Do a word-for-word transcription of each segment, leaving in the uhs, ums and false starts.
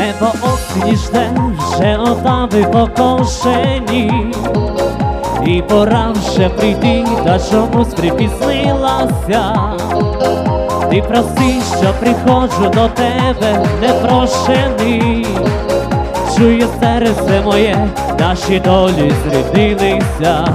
Небо осінь жде, вже отави покошені, і пора вже прийти, та чомусь припізнилася. Ти прости, що приходжу до тебе непрошений. Чує серце моє, наші долі зріднилися.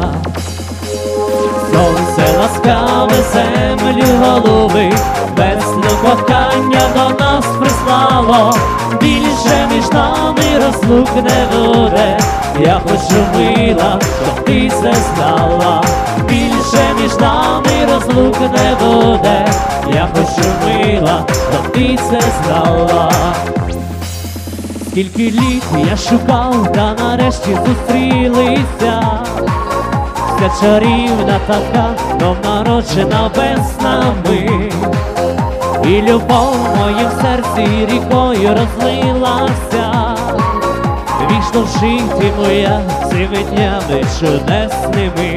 Сонце ласкаве землю голубить, весну кохання до нас прислало. Більше між нами розлук не буде, я хочу, мила, щоб ти це знала. Більше між нами розлук не буде, я хочу, мила, щоб ти це знала. Скільки літ я шукав, та нарешті зустрілися. Вся чарівна така, новонароджена веснами. І любов в моїм серці рікою розлилася. Війшло в житті моя цими днями чудесними.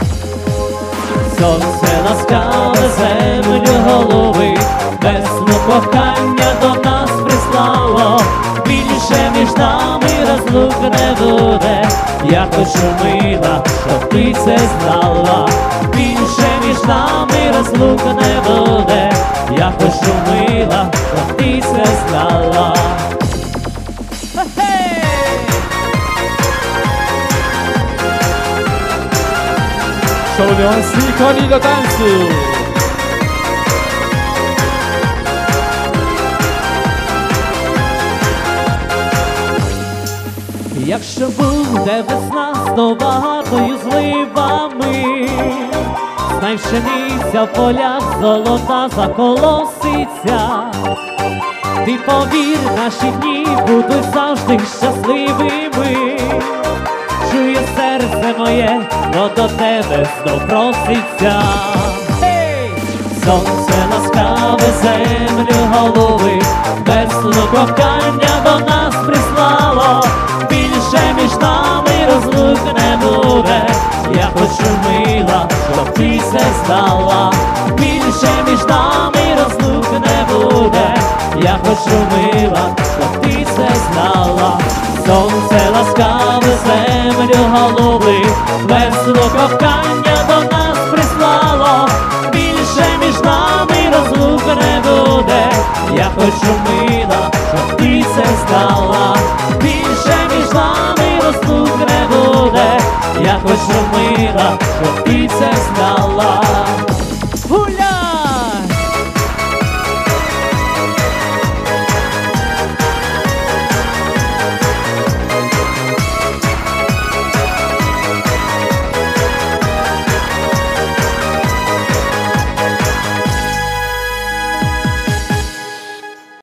Сонце ласкаве землю голубить, весну кохання до нас прислало. Більше між нами розлук не буде, я хочу, мила, щоб ти це знала. Більше між нами розлук не буде, я хочу, мила, щоб ти це знала. Шоу-мюанси коні до танцю. Якщо буде весна знов багатою зливами, знай, пшениця в полях золота заколоситься. Ти повір, наші дні будуть завжди щасливими. Чує серце моє, но до тебе знов проситься. Hey! Сонце ласкаве землю голубить, весну кохання до нас прислало. Більше між нами розлук не буде, я хочу, мила, щоб ти це знала. Більше між нами розлук не буде, я хочу, мила, щоб ти це знала. Сонце ласкаве землю голубить, весну кохання до нас прислало. Більше між нами розлук не буде, я хочу, мила, щоб ти це знала. Більше між нами розлук не буде, я хочу,